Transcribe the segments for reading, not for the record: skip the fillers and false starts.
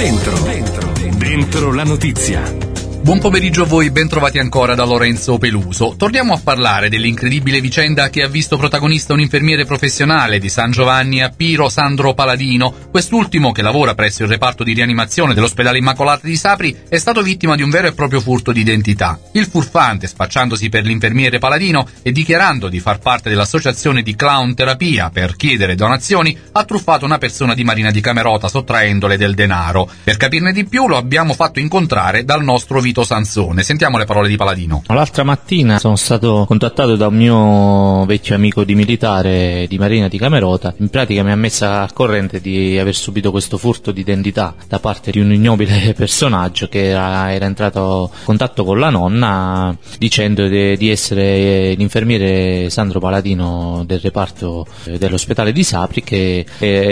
Dentro la notizia. Buon pomeriggio a voi, ben trovati ancora da Lorenzo Peluso. Torniamo a parlare dell'incredibile vicenda che ha visto protagonista un infermiere professionale di San Giovanni a Piro, Sandro Paladino. Quest'ultimo, che lavora presso il reparto di rianimazione dell'ospedale Immacolata di Sapri, è stato vittima di un vero e proprio furto di identità. Il furfante, spacciandosi per l'infermiere Paladino e dichiarando di far parte dell'associazione di clown terapia per chiedere donazioni, ha truffato una persona di Marina di Camerota sottraendole del denaro. Per capirne di più lo abbiamo fatto incontrare dal nostro Vito Sansone. Sentiamo le parole di Paladino. L'altra mattina sono stato contattato da un mio vecchio amico di militare di Marina di Camerota. In pratica mi ha messa al corrente di aver subito questo furto di identità da parte di un ignobile personaggio che era entrato in contatto con la nonna dicendo di essere l'infermiere Sandro Paladino del reparto dell'ospedale di Sapri, che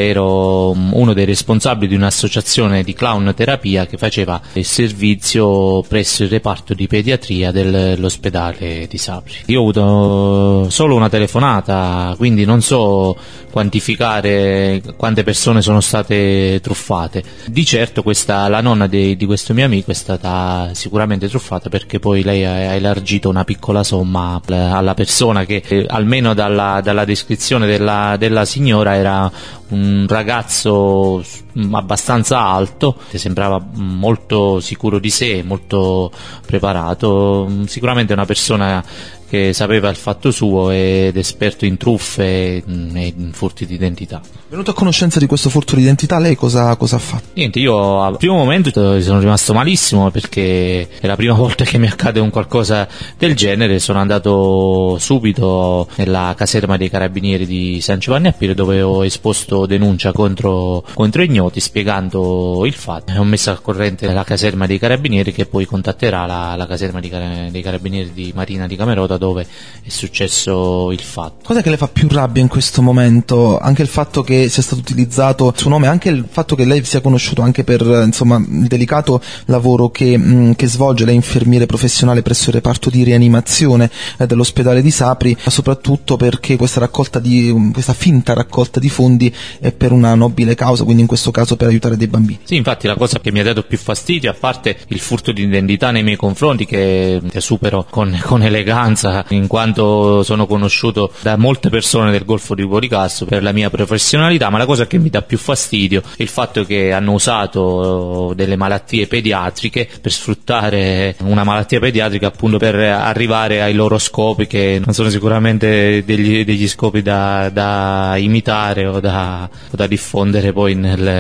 ero uno dei responsabili di un'associazione di clown terapia che faceva il servizio presso il reparto di pediatria dell'ospedale di Sapri. Io ho avuto solo una telefonata, quindi non so quantificare quante persone sono state truffate. Di certo la nonna di questo mio amico è stata sicuramente truffata, perché poi lei ha elargito una piccola somma alla persona che, almeno dalla descrizione della signora, era un ragazzo abbastanza alto, che sembrava molto sicuro di sé, molto preparato, sicuramente una persona che sapeva il fatto suo ed esperto in truffe e in furti di identità. Venuto a conoscenza di questo furto di identità, lei cosa ha fatto? Niente, io al primo momento sono rimasto malissimo, perché è la prima volta che mi accade un qualcosa del genere. Sono andato subito nella caserma dei carabinieri di San Giovanni a Piro, dove ho esposto denuncia contro ignoti, spiegando il fatto. Ho messo al corrente la caserma dei carabinieri, che poi contatterà la caserma dei carabinieri di Marina di Camerota, dove è successo il fatto. Cos'è che le fa più rabbia in questo momento? Anche il fatto che sia stato utilizzato il suo nome, anche il fatto che lei sia conosciuto anche per il delicato lavoro che svolge. Lei è infermiere professionale presso il reparto di rianimazione dell'ospedale di Sapri, ma soprattutto perché questa finta raccolta di fondi è per una nobile causa, quindi in questo caso per aiutare dei bambini. Sì, infatti la cosa che mi ha dato più fastidio, a parte il furto di identità nei miei confronti, che supero con eleganza, in quanto sono conosciuto da molte persone del Golfo di Policastro per la mia professionalità, ma la cosa che mi dà più fastidio è il fatto che hanno usato delle malattie pediatriche per sfruttare una malattia pediatrica, appunto per arrivare ai loro scopi, che non sono sicuramente degli scopi da imitare o da diffondere poi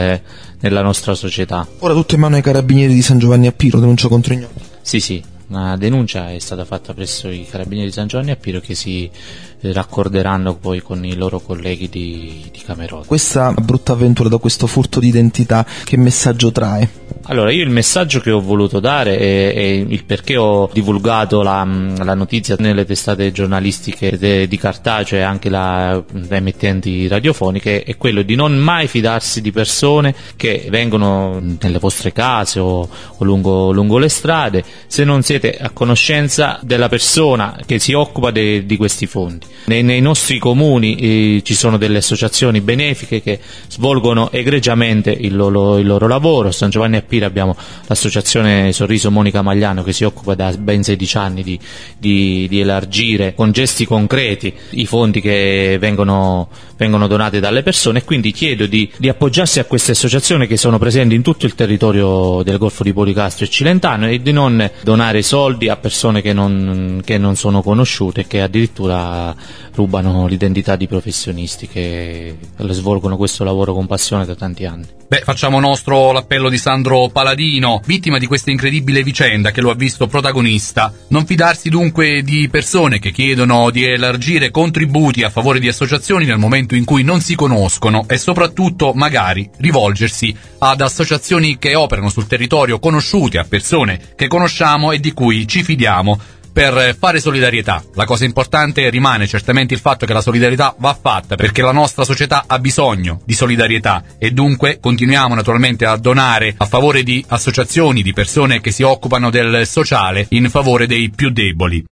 nella nostra società. Ora tutto in mano ai carabinieri di San Giovanni a Piro, denuncia contro ignoti. Sì, una denuncia è stata fatta presso i carabinieri di San Giovanni a Piro, che si raccorderanno poi con i loro colleghi di Camerota. Questa brutta avventura, da questo furto di identità, che messaggio trae? Allora, io il messaggio che ho voluto dare è il perché ho divulgato la notizia nelle testate giornalistiche di Cartaceo e anche le emittenti radiofoniche, è quello di non mai fidarsi di persone che vengono nelle vostre case o lungo le strade se non siete a conoscenza della persona che si occupa di questi fondi. Nei nostri comuni ci sono delle associazioni benefiche che svolgono egregiamente il loro lavoro. A San Giovanni a Piro abbiamo l'associazione Sorriso Monica Magliano, che si occupa da ben 16 anni di elargire con gesti concreti i fondi che vengono donati dalle persone, e quindi chiedo di appoggiarsi a queste associazioni che sono presenti in tutto il territorio del Golfo di Policastro e Cilentano, e di non donare soldi a persone che non sono conosciute e che addirittura rubano l'identità di professionisti che svolgono questo lavoro con passione da tanti anni. Facciamo nostro l'appello di Sandro Paladino, vittima di questa incredibile vicenda che lo ha visto protagonista. Non fidarsi dunque di persone che chiedono di elargire contributi a favore di associazioni nel momento in cui non si conoscono, e soprattutto magari rivolgersi ad associazioni che operano sul territorio, conosciute, a persone che conosciamo e di cui ci fidiamo, per fare solidarietà. La cosa importante rimane certamente il fatto che la solidarietà va fatta, perché la nostra società ha bisogno di solidarietà, e dunque continuiamo naturalmente a donare a favore di associazioni, di persone che si occupano del sociale in favore dei più deboli.